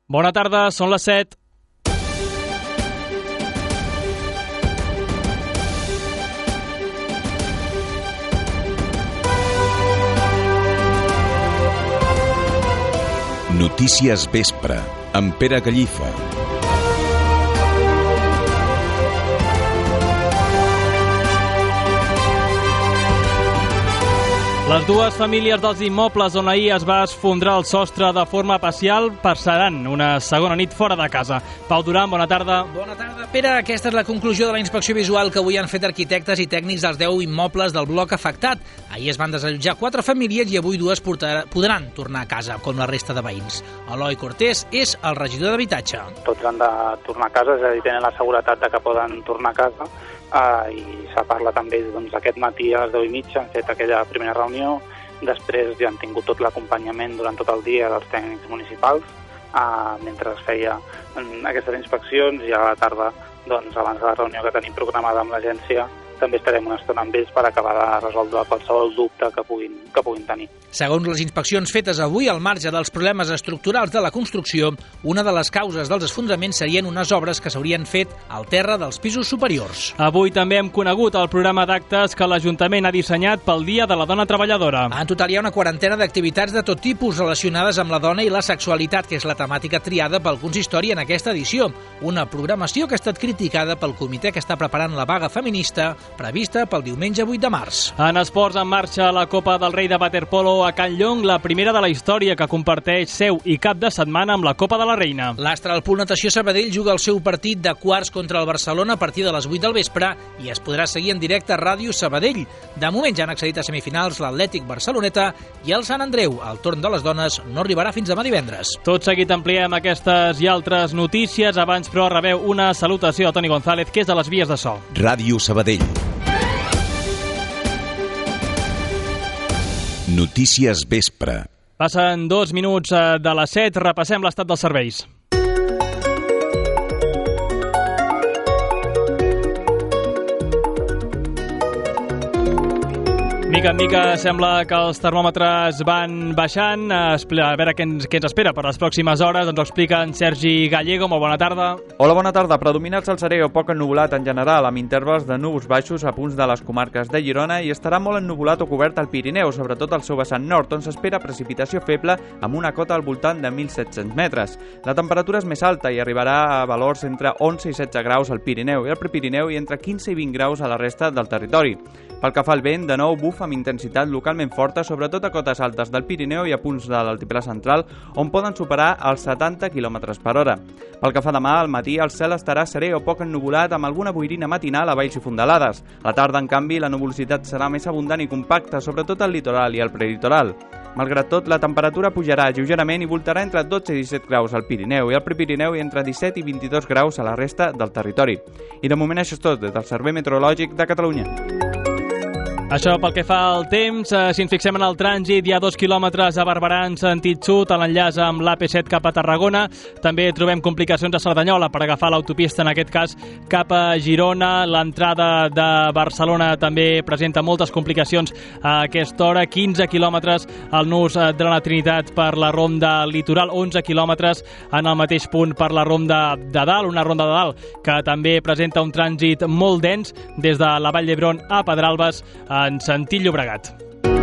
Bona tarda, són les 7. Notícies Vespre, amb Pere Gallifa. Les dues famílies dels immobles on ahir es va esfondrar el sostre de forma parcial passaran una segona nit fora de casa. Pau Duran, bona tarda. Bona tarda, Pere. Aquesta és la conclusió de la inspecció visual que avui han fet arquitectes i tècnics dels 10 immobles del bloc afectat. Ahir es van desallotjar 4 famílies i avui 2 podran tornar a casa, com la resta de veïns. Eloi Cortés és el regidor d'Habitatge. Tots han de tornar a casa, és a dir, tenen la seguretat de que poden tornar a casa. I s'ha parlat amb ells aquest matí a les 10:30, han fet aquella primera reunió, després ja han tingut tot l'acompanyament durant tot el dia dels tècnics municipals mentre es feia aquestes inspeccions, i a la tarda, abans de la reunió que tenim programada amb l'agència, també estarem una estona amb ells per acabar de resoldre qualsevol dubte que puguin tenir. Segons les inspeccions fetes avui, al marge dels problemes estructurals de la construcció, una de les causes dels esfondraments serien unes obres que s'haurien fet al terra dels pisos superiors. Avui també hem conegut el programa d'actes que l'Ajuntament ha dissenyat pel Dia de la Dona Treballadora. En total hi ha una quarantena d'activitats de tot tipus relacionades amb la dona i la sexualitat, que és la temàtica triada pel consistori en aquesta edició. Una programació que ha estat criticada pel comitè que està preparant la vaga feminista prevista pel diumenge 8 de març. En esports, en marxa la Copa del Rei de waterpolo a Can Llong, la primera de la història que comparteix seu i cap de setmana amb la Copa de la Reina. L'Astra del Pool Natació Sabadell juga el seu partit de quarts contra el Barcelona a partir de les 8 del vespre i es podrà seguir en directe a Ràdio Sabadell. De moment ja han accedit a semifinals l'Atlètic Barceloneta i el Sant Andreu. El torn de les dones no arribarà fins demà divendres. Tot seguit ampliem aquestes i altres notícies. Abans, però, rebeu una salutació a Toni González, que és de les vies de so. Ràdio Sabadell. Notícies Vespre. Passen 2 minuts de les 7, repassem l'estat dels serveis. Mica en mica sembla que els termòmetres van baixant. A veure què ens espera per les pròximes hores. Ens ho explica en Sergi Gallego. Molt bona tarda. Hola, bona tarda. Predomina el salzarè o poc ennuvolat en general, amb intervals de núvols baixos a punts de les comarques de Girona, i estarà molt ennuvolat o cobert al Pirineu, sobretot al seu vessant nord, on s'espera precipitació feble amb una cota al voltant de 1.700 metres. La temperatura és més alta i arribarà a valors entre 11 i 16 graus al Pirineu i al Prepirineu i entre 15 i 20 graus a la resta del territori. Pel que fa al vent, de nou bufa amb intensitat localment forta, sobretot a cotes altes del Pirineu i a punts de l'altiplà central, on poden superar els 70 km per hora. Pel que fa demà, al matí el cel estarà serè o poc ennuvolat amb alguna boirina matinal a valls i fondalades. A la tarda, en canvi, la nuvolositat serà més abundant i compacta, sobretot al litoral i al prelitoral. Malgrat tot, la temperatura pujarà lleugerament i voltarà entre 12 i 17 graus al Pirineu i al Prepirineu i entre 17 i 22 graus a la resta del territori. I de moment això és tot des del Servei Meteorològic de Catalunya. Això pel que fa al temps. Si ens fixem en el trànsit, hi ha 2 quilòmetres a Barberà en sentit sud, a l'enllaç amb l'AP7 cap a Tarragona. També trobem complicacions a Cerdanyola per agafar l'autopista, en aquest cas cap a Girona. L'entrada de Barcelona també presenta moltes complicacions a aquesta hora. 15 quilòmetres al nus de la Trinitat per la ronda litoral, 11 quilòmetres en el mateix punt per la ronda de dalt, una ronda de dalt que també presenta un trànsit molt dens des de la Vall d'Hebron a Pedralbes en sentit Llobregat.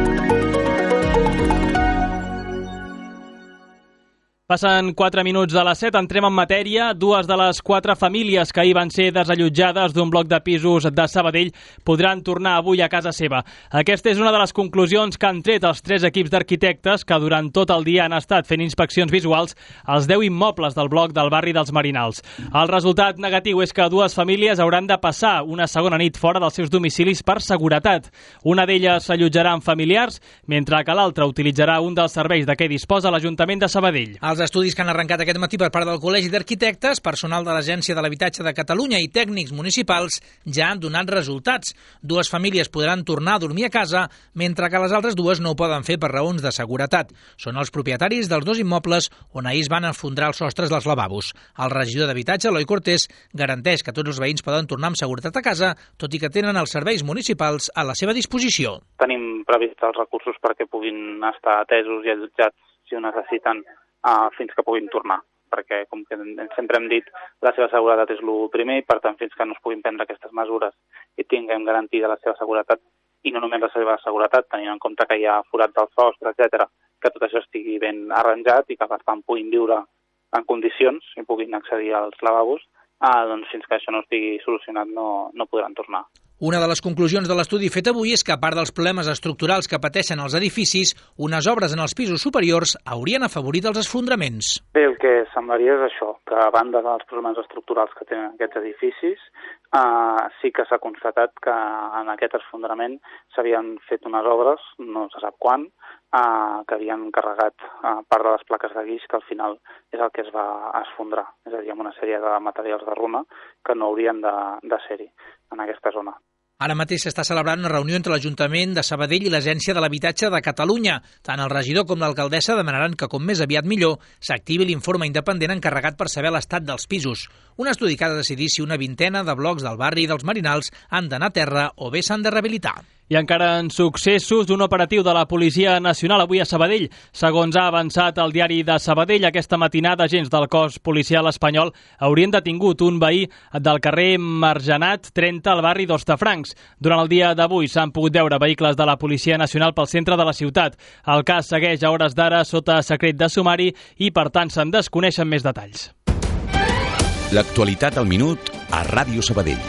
Passen 4 minuts de les 7, entrem en matèria. 2 de les 4 famílies que ahir van ser desallotjades d'un bloc de pisos de Sabadell podran tornar avui a casa seva. Aquesta és una de les conclusions que han tret els 3 equips d'arquitectes que durant tot el dia han estat fent inspeccions visuals als 10 immobles del bloc del barri dels Marinals. El resultat negatiu és que 2 famílies hauran de passar una segona nit fora dels seus domicilis per seguretat. Una d'elles s'allotjarà amb familiars, mentre que l'altra utilitzarà un dels serveis de què disposa l'Ajuntament de Sabadell. Els estudis que han arrencat aquest matí per part del Col·legi d'Arquitectes, personal de l'Agència de l'Habitatge de Catalunya i tècnics municipals ja han donat resultats. 2 famílies podran tornar a dormir a casa, mentre que les altres 2 no ho poden fer per raons de seguretat. Són els propietaris dels 2 immobles on ahir es van enfondrar els sostres dels lavabos. El regidor d'Habitatge, Eloi Cortés, garanteix que tots els veïns poden tornar amb seguretat a casa, tot i que tenen els serveis municipals a la seva disposició. Tenim previst els recursos perquè puguin estar atesos i allotjats si ho necessiten fins que puguin tornar. perquè, com que sempre hem dit, la seva seguretat és el primer, i per tant, fins que no es puguin prendre aquestes mesures i tinguem garantida la seva seguretat, i no només la seva seguretat, tenint en compte que hi ha forats del sostre, etc., que tot això estigui ben arranjat i que, per tant, puguin viure en condicions i puguin accedir als lavabos, doncs fins que això no estigui solucionat no podran tornar. Una de les conclusions de l'estudi fet avui és que, a part dels problemes estructurals que pateixen els edificis, unes obres en els pisos superiors haurien afavorit els esfondraments. Bé, el que semblaria és això, que a banda dels problemes estructurals que tenen aquests edificis, sí que s'ha constatat que en aquest esfondrament s'havien fet unes obres, no se sap quan, que havien carregat part de les plaques de guix, que al final és el que es va esfondrar, és a dir, amb una sèrie de materials de runa que no haurien de ser-hi en aquesta zona. Ara mateix s'està celebrant una reunió entre l'Ajuntament de Sabadell i l'Agència de l'Habitatge de Catalunya. Tant el regidor com l'alcaldessa demanaran que, com més aviat millor, s'activi l'informe independent encarregat per saber l'estat dels pisos. Un estudi que ha de decidir si una vintena de blocs del barri dels Marinals han d'anar a terra o bé s'han de rehabilitar. I encara en successos d'un operatiu de la Policia Nacional avui a Sabadell. Segons ha avançat el diari de Sabadell, aquesta matinada agents del cos policial espanyol haurien detingut un veí del carrer Margenat 30 al barri d'Hostafrancs. Durant el dia d'avui s'han pogut veure vehicles de la Policia Nacional pel centre de la ciutat. El cas segueix a hores d'ara sota secret de sumari i, per tant, se'n desconeixen més detalls. L'actualitat al minut a Ràdio Sabadell.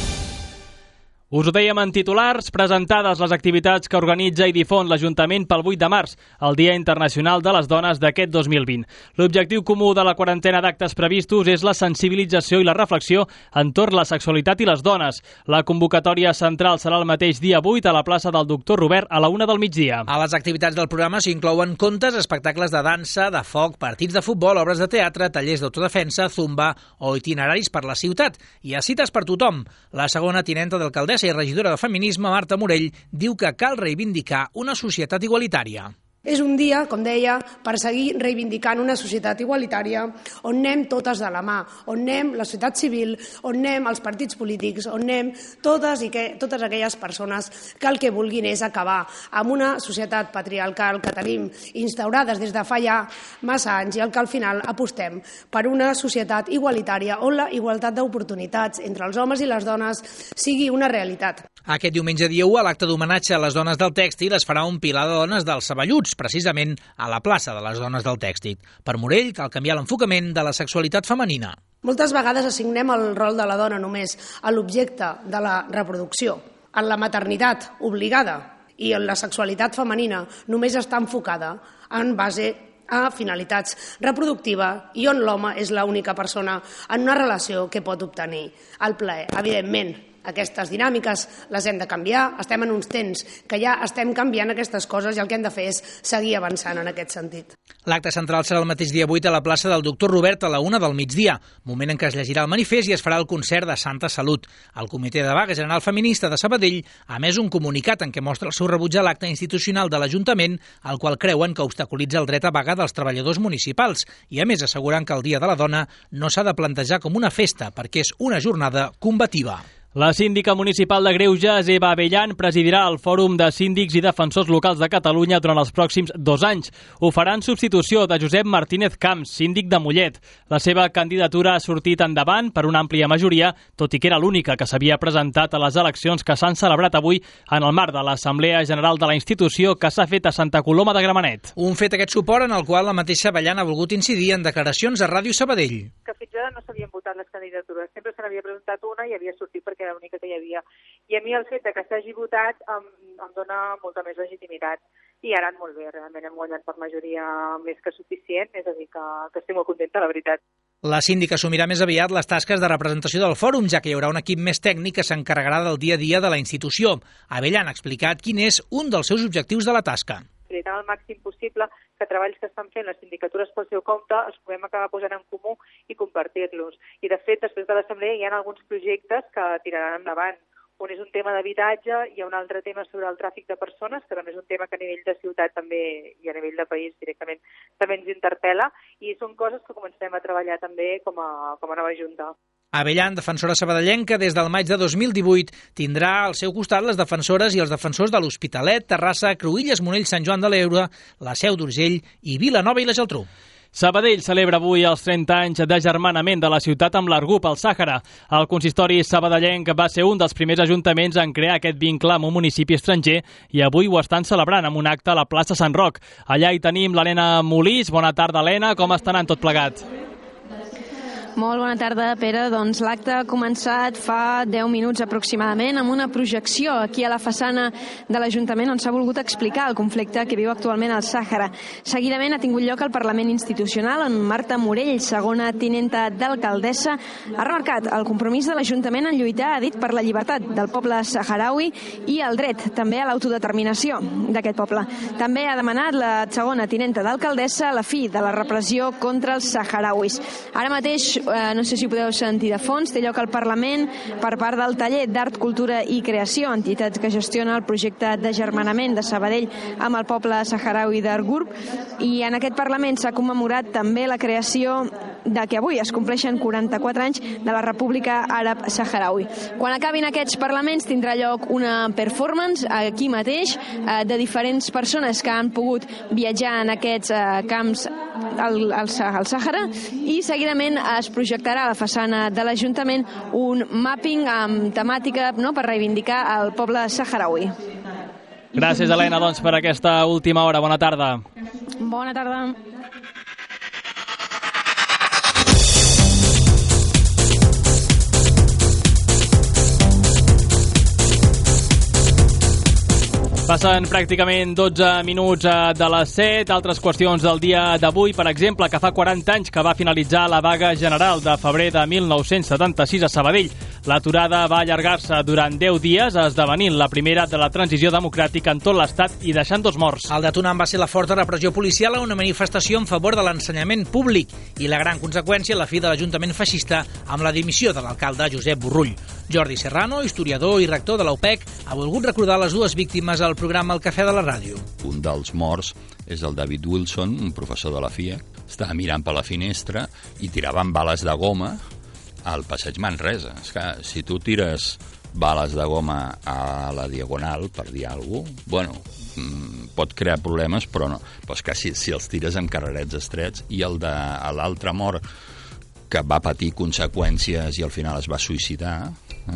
Us ho dèiem en titulars, presentades les activitats que organitza i difon l'Ajuntament pel 8 de març, el Dia Internacional de les Dones d'aquest 2020. L'objectiu comú de la quarantena d'actes previstos és la sensibilització i la reflexió entorn la sexualitat i les dones. La convocatòria central serà el mateix dia 8 a la plaça del Doctor Robert a la 1 del migdia. A les activitats del programa s'inclouen contes, espectacles de dansa, de foc, partits de futbol, obres de teatre, tallers d'autodefensa, zumba o itineraris per la ciutat. Hi ha cites per tothom. La segona tinenta d'alcaldessa i regidora de Feminisme, Marta Morell, diu que cal reivindicar una societat igualitària. És un dia, com deia, per seguir reivindicant una societat igualitària on anem totes de la mà, on anem la societat civil, on anem els partits polítics, on anem totes aquelles persones que el que vulguin és acabar amb una societat patriarcal que tenim instaurades des de fa ja massa anys i el que al final apostem per una societat igualitària on la igualtat d'oportunitats entre els homes i les dones sigui una realitat. Aquest diumenge dia 1, a l'acte d'homenatge a les dones del tèxtil, es farà un pilar de dones dels Saballuts, precisament a la plaça de les dones del tèxtil. Per Morell, cal canviar l'enfocament de la sexualitat femenina. Moltes vegades assignem el rol de la dona només a l'objecte de la reproducció, en la maternitat obligada, i en la sexualitat femenina només està enfocada en base a finalitats reproductives i on l'home és l'única persona en una relació que pot obtenir el plaer. Evidentment, aquestes dinàmiques les hem de canviar, estem en uns temps que ja estem canviant aquestes coses i el que hem de fer és seguir avançant en aquest sentit. L'acte central serà el mateix dia 8 a la plaça del Doctor Robert a la 1 del migdia, moment en què es llegirà el manifest i es farà el concert de Santa Salut. El Comitè de Vaga General Feminista de Sabadell ha emès un comunicat en què mostra el seu rebuig a l'acte institucional de l'Ajuntament, el qual creuen que obstaculitza el dret a vaga dels treballadors municipals i, a més, asseguren que el Dia de la Dona no s'ha de plantejar com una festa perquè és una jornada combativa. La síndica municipal de Greuges, Eva Abellan, presidirà el Fòrum de Síndics i Defensors Locals de Catalunya durant els pròxims 2 anys. Ho farà en substitució de Josep Martínez Camps, síndic de Mollet. La seva candidatura ha sortit endavant per una àmplia majoria, tot i que era l'única que s'havia presentat a les eleccions que s'han celebrat avui en el marc de l'Assemblea General de la institució que s'ha fet a Santa Coloma de Gramenet. Un fet aquest suport en el qual la mateixa Abellan ha volgut incidir en declaracions a Ràdio Sabadell. Que fins ara no s'havien votat les candidatures, sempre se n'havia presentat una i havia sortit perquè era l'única que hi havia. I a mi el fet de que s'hagi votat em dona molta més legitimitat. I ara molt bé, realment hem guanyat per majoria més que suficient, és a dir, que estic molt contenta, la veritat. La síndica assumirà més aviat les tasques de representació del fòrum, ja que hi haurà un equip més tècnic que s'encarregarà del dia a dia de la institució. Abellan ha explicat quin és un dels seus objectius de la tasca. El màxim possible que treballs que estan fent les sindicatures pel seu compte els puguem acabar posant en comú i compartir-los. I, de fet, després de l'Assemblea hi ha alguns projectes que tiraran endavant. Un és un tema d'habitatge, hi ha un altre tema sobre el tràfic de persones, que també és un tema que a nivell de ciutat també i a nivell de país directament també ens interpel·la, i són coses que començarem a treballar també com a nova junta. Abellan, defensora sabadellenca, des del maig de 2018, tindrà al seu costat les defensores i els defensors de l'Hospitalet, Terrassa, Cruïlles, Monell, Sant Joan de l'Eure, la Seu d'Urgell i Vilanova i la Geltrú. Sabadell celebra avui els 30 anys d'agermanament de la ciutat amb l'Argup, al Sàhara. El consistori sabadellenc va ser un dels primers ajuntaments en crear aquest vincle amb un municipi estranger i avui ho estan celebrant amb un acte a la plaça Sant Roc. Allà hi tenim l'Helena Molís. Bona tarda, Helena. Com està anant tot plegat? Molt bona tarda, Pere. Doncs l'acte ha començat fa 10 minuts aproximadament amb una projecció aquí a la façana de l'Ajuntament on s'ha volgut explicar el conflicte que viu actualment al Sàhara. Seguidament ha tingut lloc al Parlament Institucional on Marta Morell, segona tinenta d'alcaldessa, ha remarcat el compromís de l'Ajuntament en lluitar, ha dit, per la llibertat del poble saharaui i el dret també a l'autodeterminació d'aquest poble. També ha demanat la segona tinenta d'alcaldessa la fi de la repressió contra els saharauis. Ara mateix, no sé si ho podeu sentir de fons, té lloc al Parlament per part del taller d'Art, Cultura i Creació, entitats que gestiona el projecte d'agermanament de Sabadell amb el poble saharaui d'Argup, i en aquest Parlament s'ha commemorat també la creació de que avui es compleixen 44 anys de la República Àrab Saharaui. Quan acabin aquests parlaments tindrà lloc una performance aquí mateix de diferents persones que han pogut viatjar en aquests camps al Sàhara, i seguidament es projectarà a la façana de l'Ajuntament un mapping amb temàtica per reivindicar el poble saharaui. Gràcies, Helena, per aquesta última hora. Bona tarda. Bona tarda. Passen pràcticament 12 minuts de les 7. Altres qüestions del dia d'avui, per exemple, que fa 40 anys que va finalitzar la vaga general de febrer de 1976 a Sabadell. L'aturada va allargar-se durant 10 dies, esdevenint la primera de la transició democràtica en tot l'Estat i deixant 2 morts. El detonant va ser la forta repressió policial a una manifestació en favor de l'ensenyament públic i la gran conseqüència, la fi de l'Ajuntament feixista amb la dimissió de l'alcalde Josep Borrull. Jordi Serrano, historiador i rector de la UPEC, ha volgut recordar les dues víctimes al programa El Cafè de la Ràdio. Un dels morts és el David Wilson, un professor de la FIEC. Estava mirant per la finestra i tiraven bales de goma al passeig Manresa. És que si tu tires bales de goma a la diagonal, per dir alguna cosa, pot crear problemes, però no. Però és que si els tires amb carrerets estrets, i l'altre mort que va patir conseqüències i al final es va suïcidar,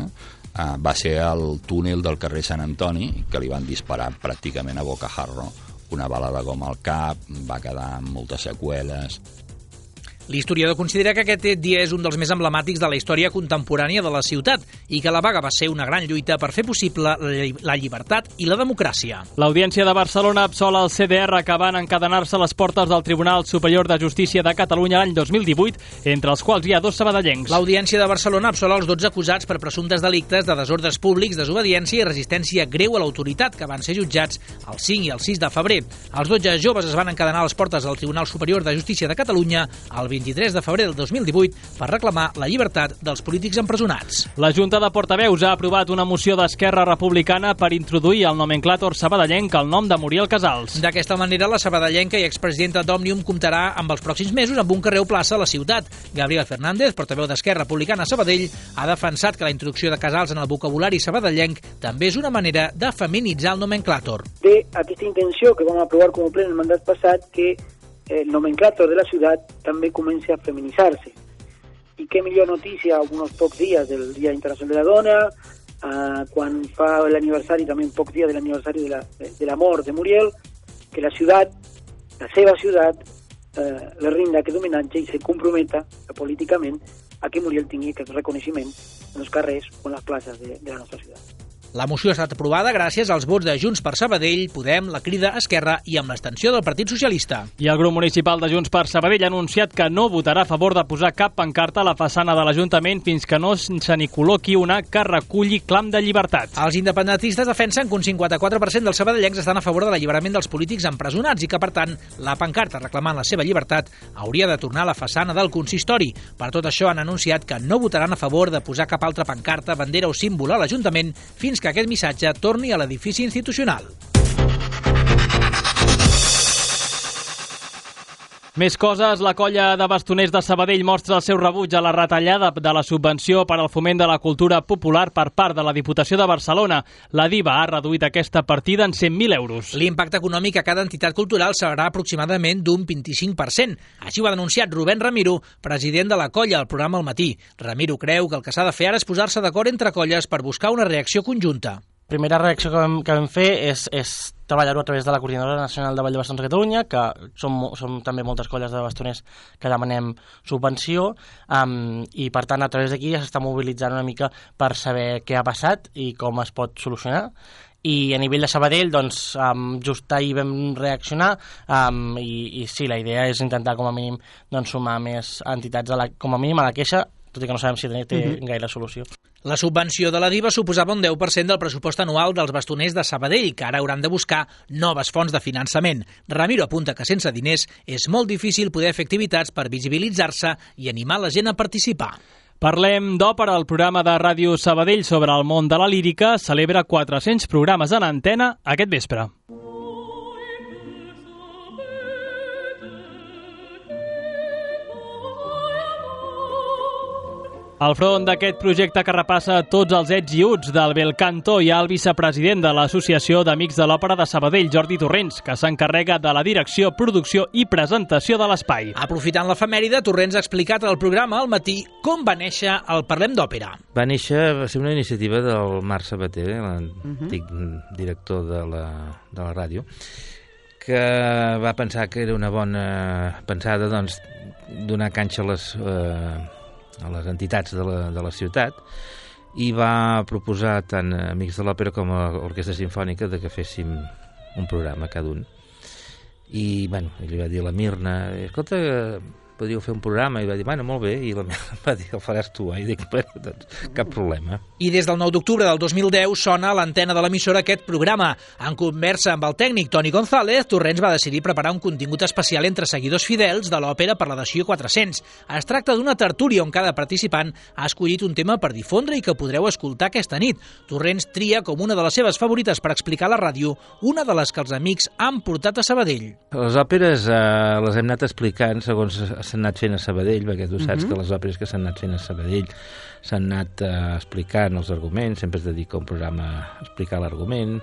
va ser el túnel del carrer Sant Antoni, que li van disparar pràcticament a bocajarro una bala de goma al cap, va quedar amb moltes seqüeles. L'historiador considera que aquest dia és un dels més emblemàtics de la història contemporània de la ciutat i que la vaga va ser una gran lluita per fer possible la llibertat i la democràcia. L'Audiència de Barcelona absola el CDR que van encadenar-se a les portes del Tribunal Superior de Justícia de Catalunya l'any 2018, entre els quals hi ha 2 sabadellencs. L'Audiència de Barcelona absola els 12 acusats per presumptes delictes de desordres públics, desobediència i resistència greu a l'autoritat, que van ser jutjats el 5 i el 6 de febrer. Els 12 joves es van encadenar a les portes del Tribunal Superior de Justícia de Catalunya el 23 de febrer del 2018 per reclamar la llibertat dels polítics empresonats. La Junta de Portaveus ha aprovat una moció d'Esquerra Republicana per introduir al nomenclàtor sabadellenc el nom de Muriel Casals. D'aquesta manera, la sabadellenca i expresidenta d'Òmnium comptarà amb els pròxims mesos amb un carrer o plaça a la ciutat. Gabriel Fernández, portaveu d'Esquerra Republicana a Sabadell, ha defensat que la introducció de Casals en el vocabulari sabadellenc també és una manera de feminitzar el nomenclàtor. Té aquesta intenció que vam aprovar com a ple en el mandat passat, que el nomenclàtor de la ciutat també comença a feminitzar-se. I què millor notícia, uns pocs dies del Dia Internacional de la Dona, quan fa l'aniversari, també un poc dia de l'aniversari de la mort de Muriel, que la ciutat, la seva ciutat, le rinda aquest homenatge i se comprometa políticament a que Muriel tingui aquest reconeixement en els carrers o en les places de la nostra ciutat. La moció ha estat aprovada gràcies als vots de Junts per Sabadell, Podem, la Crida, Esquerra i amb l'extensió del Partit Socialista. I el grup municipal de Junts per Sabadell ha anunciat que no votarà a favor de posar cap pancarta a la façana de l'Ajuntament fins que no se n'hi col·loqui una que reculli clam de llibertat. Els independentistes defensen que un 54% dels sabadellencs estan a favor de l'alliberament dels polítics empresonats i que, per tant, la pancarta reclamant la seva llibertat hauria de tornar a la façana del consistori. Per tot això, han anunciat que no votaran a favor de posar cap altra pancarta, bandera o símbol a l'Ajuntament fins que aquest missatge torni a l'edifici institucional. Més coses, la colla de bastoners de Sabadell mostra el seu rebuig a la retallada de la subvenció per al foment de la cultura popular per part de la Diputació de Barcelona. La DIVA ha reduït aquesta partida en 100.000 euros. L'impacte econòmic a cada entitat cultural serà aproximadament d'un 25%. Així ho ha denunciat Rubén Ramiro, president de la colla, al programa Al Matí. Ramiro creu que el que s'ha de fer ara és posar-se d'acord entre colles per buscar una reacció conjunta. Primera reacció que vam fer és treballar-ho a través de la Coordinadora Nacional de Ball de Bastons de Catalunya, que som també moltes colles de bastoners que demanem subvenció, i per tant a través d'aquí ja s'està mobilitzant una mica per saber què ha passat i com es pot solucionar. I a nivell de Sabadell, doncs, just ahir vam reaccionar i sí, la idea és intentar com a mínim doncs, sumar més entitats com a mínim a la queixa, tot i que no sabem si té gaire solució. La subvenció de la DIVA suposava un 10% del pressupost anual dels bastoners de Sabadell, que ara hauran de buscar noves fonts de finançament. Ramiro apunta que sense diners és molt difícil poder fer activitats per visibilitzar-se i animar la gent a participar. Parlem d'òpera. El programa de Ràdio Sabadell sobre el món de la lírica celebra 400 programes en antena aquest vespre. Al front d'aquest projecte que repassa tots els ets i uts del bel canto hi ha el vicepresident de l'Associació d'Amics de l'Òpera de Sabadell, Jordi Torrents, que s'encarrega de la direcció, producció i presentació de l'espai. Aprofitant l'efemèride, Torrents ha explicat al programa Al Matí com va néixer el Parlem d'Òpera. Va ser una iniciativa del Marc Sabater, l'antic director de la ràdio, que va pensar que era una bona pensada doncs, donar canxa a les entitats de la ciutat i va proposar tant a Amics de l'Òpera com a Orquestra Simfònica que féssim un programa cada un. I li va dir a la Mirna, escolta, podríeu fer un programa, i va dir, molt bé, i la Mirna va dir, el faràs tu, i dic, doncs, cap problema. I des del 9 d'octubre del 2010 sona a l'antena de l'emissora aquest programa. En conversa amb el tècnic Toni González, Torrents va decidir preparar un contingut especial entre seguidors fidels de l'òpera per l'edició 400. Es tracta d'una tertúlia on cada participant ha escollit un tema per difondre i que podreu escoltar aquesta nit. Torrents tria com una de les seves favorites per explicar a la ràdio, una de les que els amics han portat a Sabadell. Les òperes les hem anat explicant segons s'han anat fent a Sabadell, perquè tu saps que les òperes que s'han anat fent a Sabadell s'han anat explicant els arguments, sempre es dedica un programa a explicar l'argument.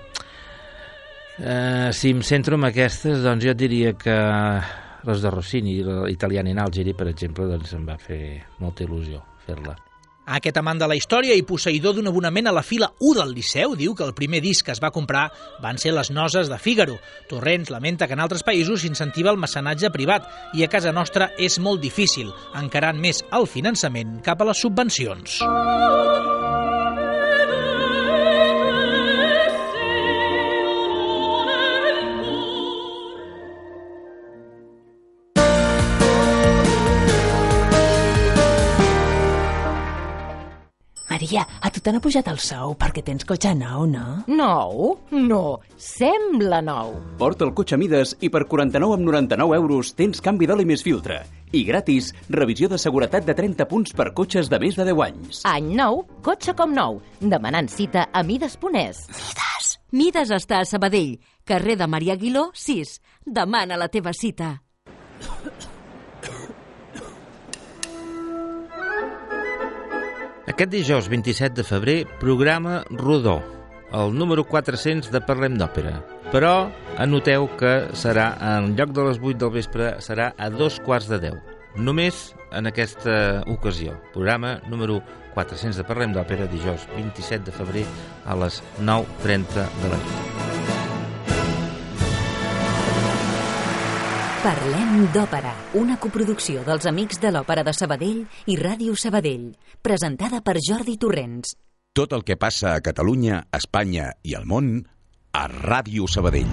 Si em centro en aquestes, doncs jo diria que les de Rossini, l'Italiana in Algeri, per exemple, doncs em va fer molta il·lusió fer-la. Aquest amant de la història i posseïdor d'un abonament a la fila 1 del Liceu diu que el primer disc que es va comprar van ser Les Noses de Fígaro. Torrents lamenta que en altres països s'incentiva el mecenatge privat i a casa nostra és molt difícil, encarant més el finançament cap a les subvencions. Maria, a tu t'han pujat el sou perquè tens cotxe nou, no? Nou? No, sembla nou. Porta el cotxe a mides i per 49,99 euros tens canvi d'oli més filtre. I gratis, revisió de seguretat de 30 punts per cotxes de més de 10 anys. Any nou, cotxe com nou. Demanant cita a Mides.es. Mides. Mides està a Sabadell, carrer de Maria Aguiló, 6. Demana la teva cita. Aquest dijous 27 de febrer, programa Rodó, el número 400 de Parlem d'Òpera. Però anoteu que serà, en lloc de les 8 del vespre, serà a 2:15. Només en aquesta ocasió. Programa número 400 de Parlem d'Òpera, dijous 27 de febrer a les 9:30 de la nit. Parlem d'Òpera, una coproducció dels Amics de l'Òpera de Sabadell i Ràdio Sabadell, presentada per Jordi Torrents. Tot el que passa a Catalunya, Espanya i al món a Ràdio Sabadell.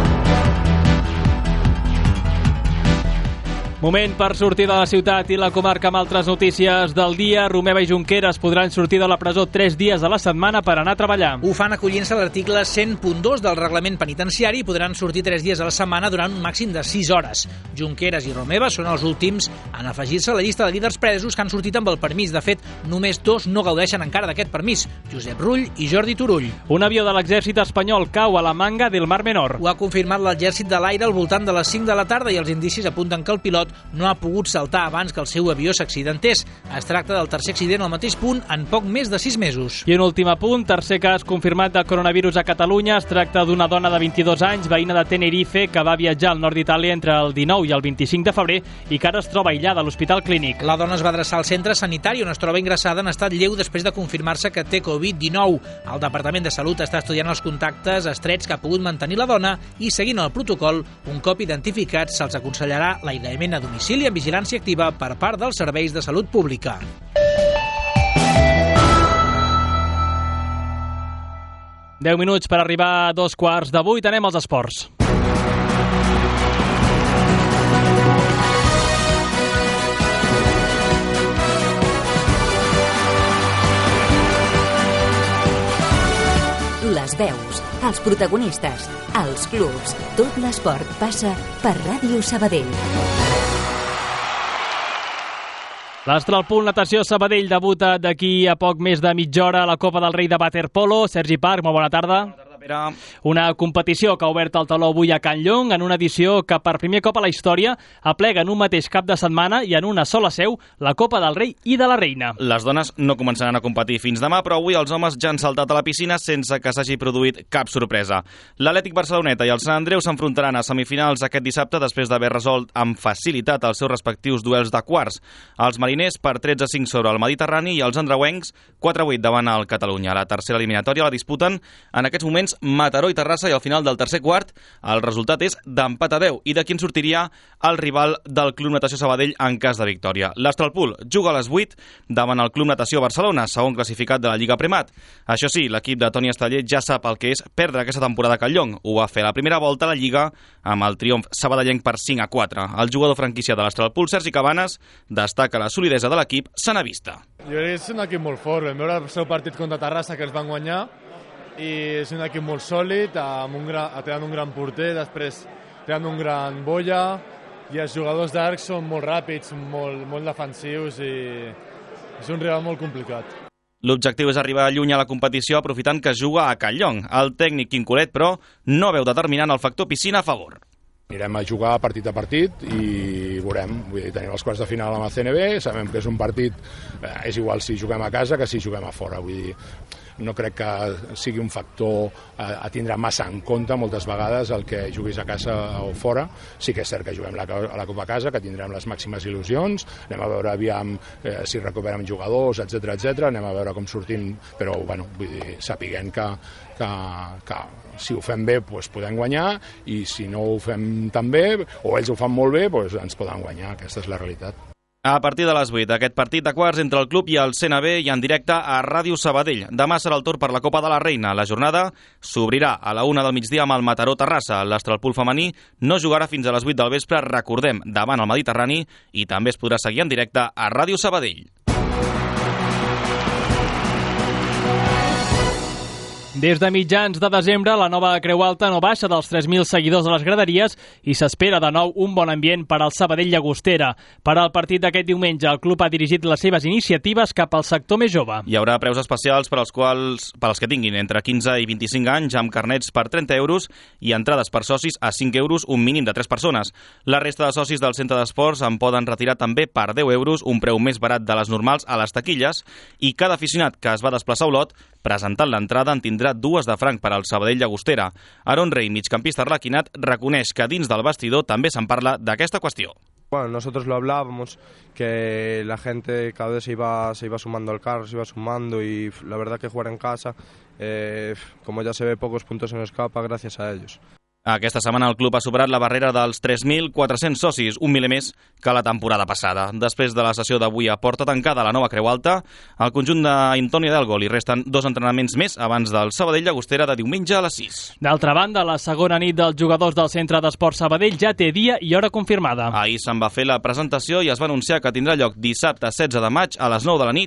Moment per sortir de la ciutat i la comarca amb altres notícies del dia. Romeva i Junqueras podran sortir de la presó 3 dies a la setmana per anar a treballar. Ho fan acollint-se a l'article 100.2 del reglament penitenciari i podran sortir 3 dies a la setmana durant un màxim de 6 hores. Junqueras i Romeva són els últims en afegir-se a la llista de líders presos que han sortit amb el permís. De fet, només 2 no gaudeixen encara d'aquest permís, Josep Rull i Jordi Turull. Un avió de l'exèrcit espanyol cau a la Manga del Mar Menor. Ho ha confirmat l'exèrcit de l'aire al voltant de les 5 de la tarda i els indicis apunten que el pilot pilot no ha pogut saltar abans que el seu avió s'accidentés. Es tracta del tercer accident al mateix punt en poc més de 6 mesos. I un últim apunt, tercer cas confirmat de coronavirus a Catalunya. Es tracta d'una dona de 22 anys, veïna de Tenerife, que va viatjar al nord d'Itàlia entre el 19 i el 25 de febrer i que ara es troba aïllada a l'Hospital Clínic. La dona es va adreçar al centre sanitari on es troba ingressada en estat lleu després de confirmar-se que té Covid-19. El Departament de Salut està estudiant els contactes estrets que ha pogut mantenir la dona i, seguint el protocol, un cop identificats se'ls aconsellarà l'aïllament a domicili amb vigilància activa per part dels serveis de salut pública. Deu minuts per arribar a 7:45. Anem als esports. Les veus, els protagonistes, els clubs, tot l'esport passa per Ràdio Sabadell. L'Astralpool Natació Sabadell debuta d'aquí a poc més de mitja hora a la Copa del Rei de Waterpolo. Sergi Parc, molt bona tarda. Una competició que ha obert el teló avui a Can Llong en una edició que per primer cop a la història aplega en un mateix cap de setmana i en una sola seu la Copa del Rei i de la Reina. Les dones no començaran a competir fins demà, però avui els homes ja han saltat a la piscina sense que s'hagi produït cap sorpresa. L'Atlètic Barceloneta i el Sant Andreu s'enfrontaran a semifinals aquest dissabte després d'haver resolt amb facilitat els seus respectius duels de quarts. Els mariners per 13-5 sobre el Mediterrani i els andreuencs 4-8 davant el Catalunya. La tercera eliminatòria la disputen en aquests moments Mataró i Terrassa i al final del tercer quart el resultat és d'empat a 10 i de quin sortiria el rival del Club Natació Sabadell en cas de victòria. L'Astralpool juga a les 8 davant el Club Natació Barcelona, segon classificat de la Lliga Premat. Això sí, l'equip de Toni Esteller ja sap el que és perdre aquesta temporada a Can Llong. Ho va fer a la primera volta a la Lliga amb el triomf sabadellenc per 5-4. El jugador franquiciat de l'Astralpool, Sergi Cabanes, destaca la solidesa de l'equip Sana Vista. Jo crec que és un equip molt fort. Vam veure el seu partit contra Terrassa que els van guanyar i és un equip molt sòlid, tenen un gran porter, després tenen un gran bolla i els jugadors d'arc són molt ràpids, molt defensius i és un rival molt complicat. L'objectiu és arribar lluny a la competició aprofitant que es juga a Can Llong. El tècnic Quincolet, però, no veu determinant el factor piscina a favor. Anirem a jugar partit a partit i veurem, vull dir, tenim els quarts de final amb el CNB, sabem que és un partit, és igual si juguem a casa que si juguem a fora, vull dir, no crec que sigui un factor a tindre massa en compte moltes vegades el que juguis a casa o fora. Sí que és cert que juguem a la Copa a casa, que tindrem les màximes il·lusions, anem a veure aviam si recuperem jugadors, etc. Anem a veure com sortim, però bueno, vull dir, sapiguem que si ho fem bé doncs podem guanyar i si no ho fem tan bé o ells ho fan molt bé doncs ens poden guanyar, aquesta és la realitat. A partir de les 8, aquest partit de quarts entre el club i el CNB i en directe a Ràdio Sabadell. Demà serà el torn per la Copa de la Reina. La jornada s'obrirà a la 1 del migdia amb el Mataró Terrassa. L'Astralpool femení no jugarà fins a les 8 del vespre, recordem, davant el Mediterrani, i també es podrà seguir en directe a Ràdio Sabadell. Des de mitjans de desembre, la nova Creu Alta no baixa dels 3.000 seguidors a les graderies i s'espera de nou un bon ambient per al Sabadell Llagostera. Per al partit d'aquest diumenge, el club ha dirigit les seves iniciatives cap al sector més jove. Hi haurà preus especials per als que tinguin entre 15 i 25 anys amb carnets per 30 euros i entrades per socis a 5 euros, un mínim de 3 persones. La resta de socis del centre d'esports en poden retirar també per 10 euros, un preu més barat de les normals a les taquilles, i cada aficionat que es va desplaçar a Olot presentant l'entrada en tindrà 2 de franc per al Sabadell Llagostera. Aaron Rey, migcampista relaquinat, reconeix que dins del vestidor també se'n parla d'aquesta qüestió. Bueno, nosotros lo hablábamos, que la gente cada vez se iba sumando al carro, se iba sumando y la verdad que jugar en casa, como ya se ve, pocos puntos se nos escapa gracias a ellos. Aquesta setmana el club ha superat la barrera dels 3.400 socis, un miler més que la temporada passada. Després de la sessió d'avui a porta tancada a la nova Creu Alta, al conjunt d'Antonio Delgo li resten 2 entrenaments més abans del Sabadell Llagostera de diumenge a les 6. D'altra banda, la segona nit dels jugadors del Centre d'Esport Sabadell ja té dia i hora confirmada. Ahir se'n va fer la presentació i es va anunciar que tindrà lloc dissabte 16 de maig a les 9 de la nit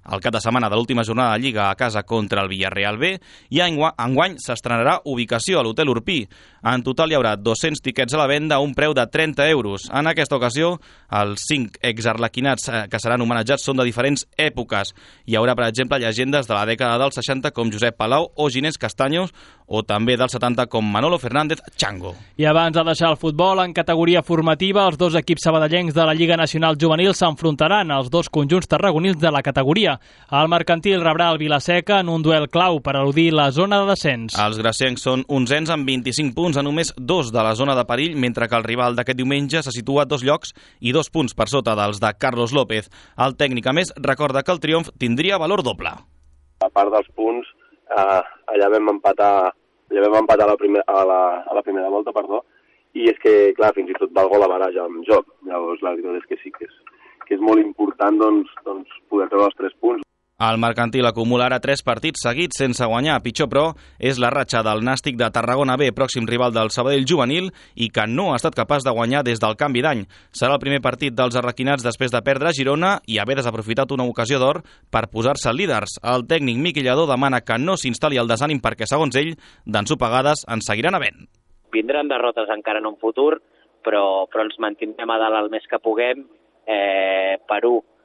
el cap de setmana de l'última jornada de Lliga a casa contra el Villarreal B, i enguany s'estrenarà ubicació a l'Hotel Urpí. En total hi haurà 200 tiquets a la venda a un preu de 30 euros. En aquesta ocasió, els 5 exarlequinats que seran homenatjats són de diferents èpoques. Hi haurà, per exemple, llegendes de la dècada dels 60 com Josep Palau o Ginés Castaños, o també dels 70 com Manolo Fernández Chango. I abans de deixar el futbol, en categoria formativa, els dos equips sabadellencs de la Lliga Nacional Juvenil s'enfrontaran als dos conjunts tarragonins de la categoria. El Mercantil rebrà el Vilaseca en un duel clau per eludir la zona de descens. Els graciencs són 11ens amb 25 punts a només 2 de la zona de perill, mentre que el rival d'aquest diumenge se situa a 2 llocs i 2 punts per sota dels de Carlos López. El tècnic, a més, recorda que el triomf tindria valor doble. A part dels punts, allà vam empatar a la primera volta, i és que, clar, fins i tot va el gol a baralla en joc. Llavors, la veritat és que sí que és molt important poder treure els 3 punts. El Mercantil acumula ara 3 partits seguits sense guanyar. Pitjor, però, és la ratxa del Nàstic de Tarragona B, pròxim rival del Sabadell Juvenil, i que no ha estat capaç de guanyar des del canvi d'any. Serà el primer partit dels arlequinats després de perdre a Girona i haver desaprofitat una ocasió d'or per posar-se líders. El tècnic Miqui Lladó demana que no s'instal·li el desànim perquè, segons ell, d'ensopegades en seguiran havent. Vindran derrotes encara en un futur, però ens mantindrem a dalt el més que puguem. Per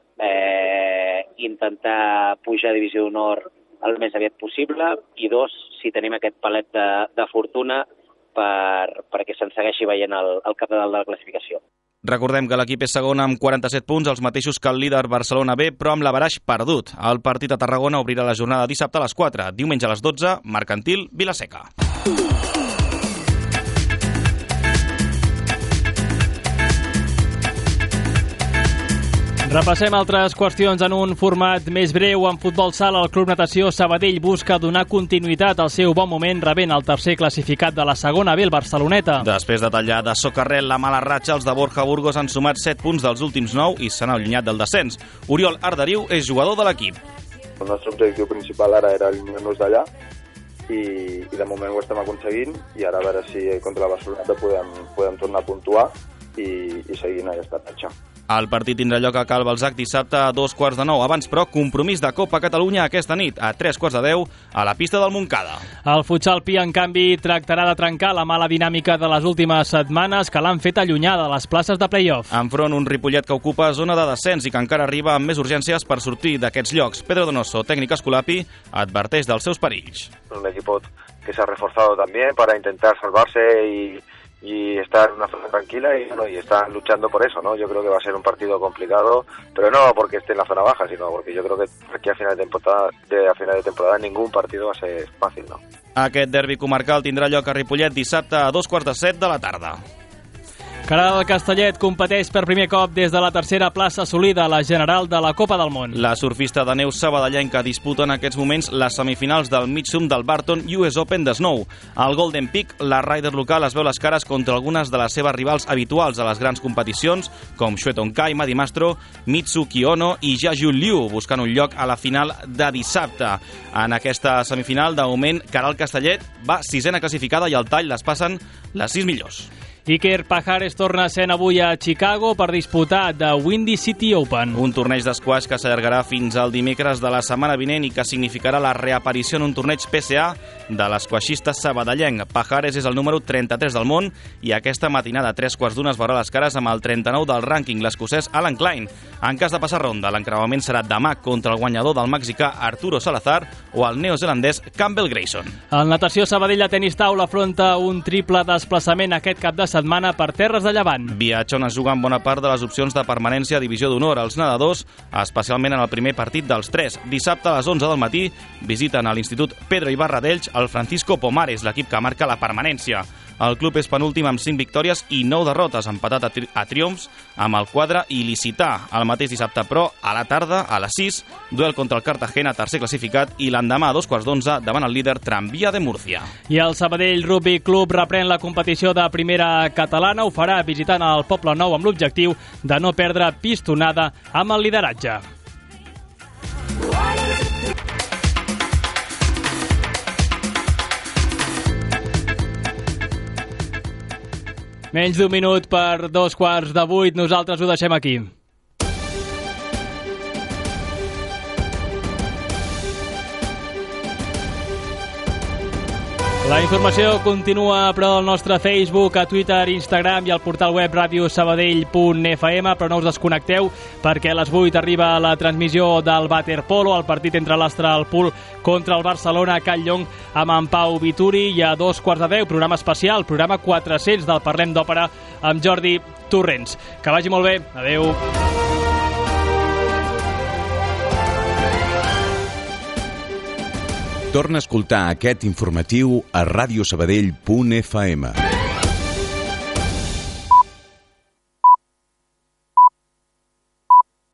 intentar pujar a Divisió d'Honor el més aviat possible, i 2, si tenim aquest palet de fortuna perquè se'n segueixi veient el cap de dalt de la classificació. Recordem que l'equip és segon amb 47 punts, els mateixos que el líder Barcelona B, però amb l'averaix perdut. El partit a Tarragona obrirà la jornada dissabte a les 4, diumenge a les 12, Mercantil, Vilaseca. Repassem altres qüestions en un format més breu. En futbol sala, el Club Natació Sabadell busca donar continuïtat al seu bon moment rebent el tercer classificat de la segona B, el Barceloneta. Després de tallar de socarrel la mala ratxa, els de Borja Burgos han sumat 7 punts dels últims 9 i s'han allunyat del descens. Oriol Arderiu és jugador de l'equip. El nostre objectiu principal ara era allunyar-nos d'allà i de moment ho estem aconseguint, i ara a veure si contra la Barceloneta podem tornar a puntuar i seguir en aquesta ratxa. El partit tindrà lloc a Cal Balzac dissabte a 8:45. Abans, però, compromís de Copa Catalunya aquesta nit a 10:45 a la pista del Montcada. El futsal Pi, en canvi, tractarà de trencar la mala dinàmica de les últimes setmanes que l'han fet allunyar de les places de play-off. Enfront, un Ripollet que ocupa zona de descens i que encara arriba amb més urgències per sortir d'aquests llocs. Pedro Donoso, tècnic escolapi, adverteix dels seus perills. Un equipo que se ha reforzado también para intentar salvarse y estar en una zona tranquila y están luchando por eso, ¿no? Yo creo que va a ser un partido complicado, pero no porque esté en la zona baja, sino porque yo creo que aquí a final de temporada ningún partido va a ser fácil, ¿no? Aquest derbi comarcal tindrà lloc a Ripollet dissabte a 7:15 de la tarda. Caral Castellet competeix per primer cop des de la tercera plaça assolida a la general de la Copa del Món. La surfista de neu sabadellenca disputa en aquests moments les semifinals del Mid-Sum del Barton US Open de Snow. Al Golden Peak, la rider local es veu les cares contra algunes de les seves rivals habituals a les grans competicions, com Xueton Kai, Madi Mastro, Mitsuki Ono i Jaju Liu, buscant un lloc a la final de dissabte. En aquesta semifinal, de moment, Caral Castellet va 6ena classificada i al tall les passen les 6 millors. Iker Pajares torna a ser avui a Chicago per disputar The Windy City Open. Un torneig d'esquaix que s'allargarà fins al dimecres de la setmana vinent i que significarà la reaparició en un torneig PCA de l'esquaixista sabadellenc. Pajares és el número 33 del món i aquesta matinada a 3:15 es veurà les cares amb el 39 del rànquing, l'escocès Alan Klein. En cas de passar ronda, l'encreuament serà demà contra el guanyador del mexicà Arturo Salazar o el neozelandès Campbell Grayson. El Natació Sabadell a tenis taula afronta un triple desplaçament aquest cap de setmana per terres de Llevant. Viatge on es juguen bona part de les opcions de permanència a Divisió d'Honor. Els nedadors, especialment en el primer partit dels 3. Dissabte a les 11 del matí visiten a l'Institut Pedro Ibarra d'Elx el Francisco Pomares, l'equip que marca la permanència. El club és penúltim amb 5 victòries i 9 derrotes, empatat a triomfs amb el quadre il·licità. El mateix dissabte, però, a la tarda, a les 6, duel contra el Cartagena, tercer classificat, i l'endemà a 2:15 davant el líder Tramvia de Múrcia. I el Sabadell Rugby Club reprèn la competició de primera catalana. Ho farà visitant el Poble Nou amb l'objectiu de no perdre pistonada amb el lideratge. Menys d'un minut per 7:15. Nosaltres ho deixem aquí. La informació continua però al nostre Facebook, a Twitter, Instagram i al portal web radiosabadell.fm, però no us desconnecteu perquè a les 8 arriba la transmissió del waterpolo, el partit entre l'Astral Pool contra el Barcelona a Call Llong amb en Pau Vituri, i a 2:15, programa especial, programa 400 del Parlem d'Òpera amb Jordi Torrents. Que vagi molt bé. Adéu. Torna a escoltar aquest informatiu a radiosabadell.fm.